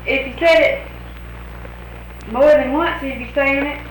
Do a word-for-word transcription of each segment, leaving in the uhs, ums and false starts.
if you said it more than once, you'd be saying it.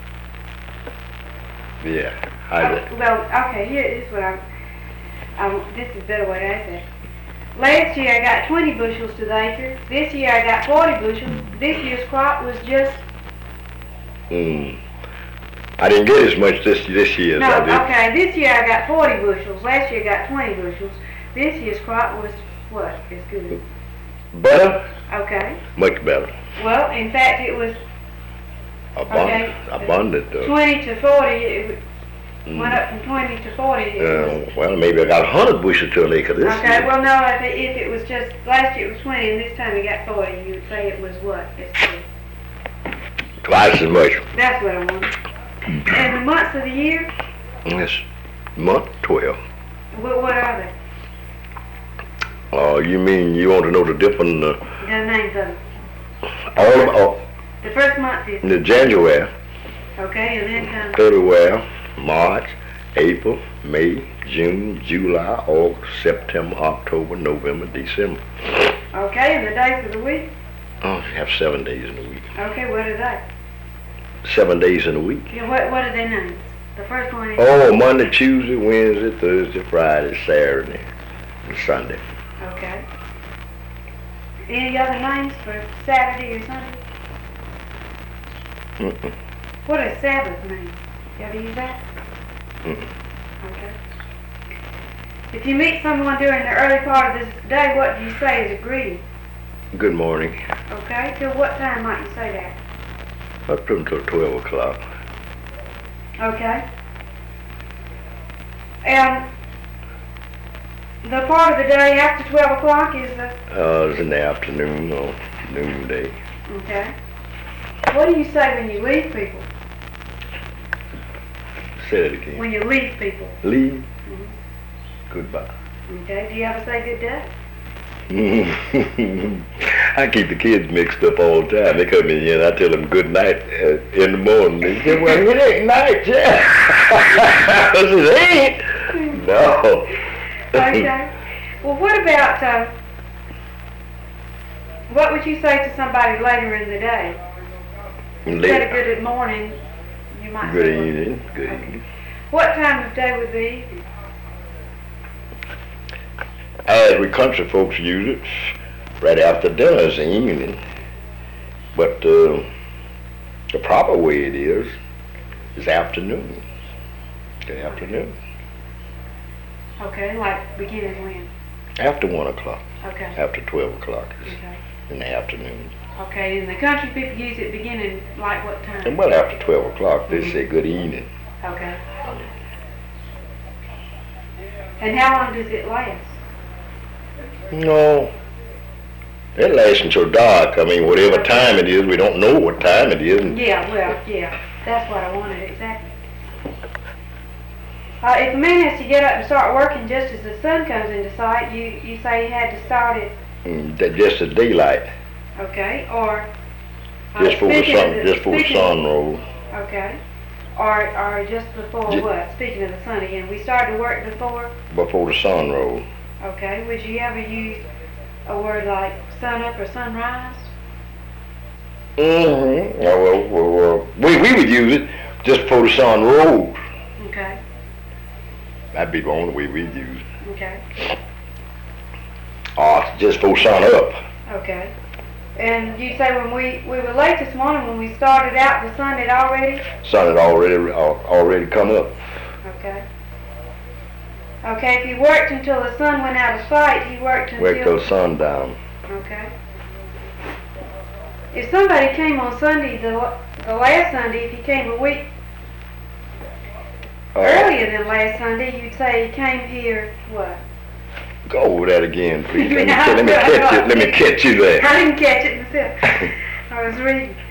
Yeah. I Uh, well, okay, here is what I'm, I'm, this is a better way to ask it. Last year I got twenty bushels to the acre. This year I got forty bushels. This year's crop was just... Mm. I didn't get as much this this year as No, I did. okay, this year I got forty bushels. Last year I got twenty bushels. This year's crop was what? As good. Better? Okay. Much better. Well, in fact, it was Abundant. Okay. Abundant. Uh, twenty to forty. It mm. went up from twenty to forty. It Uh, was, well, maybe I got a hundred bushels to an acre this okay, year. well, no, if it, if it was just, last year it was twenty and this time it got forty, you would say it was what? As good. Twice as much. That's what I wanted. And the months of the year, This month twelve. what, what are they? Oh, you mean you want to know the different? Uh, The names of them. all of The first month is, uh, the January, okay, and then comes, February, March, April, May, June, July, August, September, October, November, December. okay, and the days of the week? Oh, you have seven days in a week. Okay, what are they? Seven days in a week. Yeah, what, what are their names? The first one is, Oh, Monday, Tuesday, Wednesday, Thursday, Friday, Saturday, and Sunday. okay. Any other names for Saturday or Sunday? Mm-mm. What does Sabbath mean? You ever use that? Mm-mm. Okay. If you meet someone during the early part of this day, what do you say as a greeting? Good morning. Okay, till what time might you say that? Up until twelve o'clock. Okay. And the part of the day after twelve o'clock is the... Uh, it's in the afternoon or noonday. Okay. What do you say when you leave people? Say it again. When you leave people? Leave. Mm-hmm. Goodbye. Okay, do you ever say good day? I keep the kids mixed up all the time. They come in here and I tell them good night uh, in the morning. They say, well, it ain't night yet. I said, ain't. No. Okay. Well, what about, uh, what would you say to somebody later in the day? Instead of good morning, you might Good say, evening. Good okay. evening. What time of day would be evening? As we country folks use it, right after dinner is the evening. But uh, the proper way it is, is afternoon. The afternoon. Okay, like beginning when? After one o'clock. Okay. After twelve o'clock is Okay. in the afternoon. Okay, in the country people use it beginning like what time? And well, after twelve o'clock, they Mhm. say good evening. Okay. And how long does it last? No, it lasts until dark. I mean, whatever time it is, we don't know what time it is. And Yeah, well, yeah, that's what I wanted, exactly. Uh, if a man has to get up and start working just as the sun comes into sight, you, you say he had to start it, mm, that just the daylight, okay, or... uh, just for the speaking sun, of just for the speaking- sun rose. Okay. Or, or just before Ju- what? Speaking of the sun again, we started to work before? Before the sun rose. Okay, would you ever use a word like sun up or sunrise? Mm-hmm. Yeah, well, well, well, we we would use it just before the sun rose. Okay, That'd be the only way we'd use it. okay, Or just before sun up. okay. And you say when we, we were late this morning, when we started out, the sun had already? Sun had already al- already come up. Okay. Okay, if he worked until the sun went out of sight, he worked until... Wait till sundown. Okay. If somebody came on Sunday, the, the last Sunday, if he came a week Uh, earlier than last Sunday, you'd say he came here, what? Go over that again, please. Let me, No, let me no, catch no. you. Let me catch you there. I didn't catch it myself. I was reading.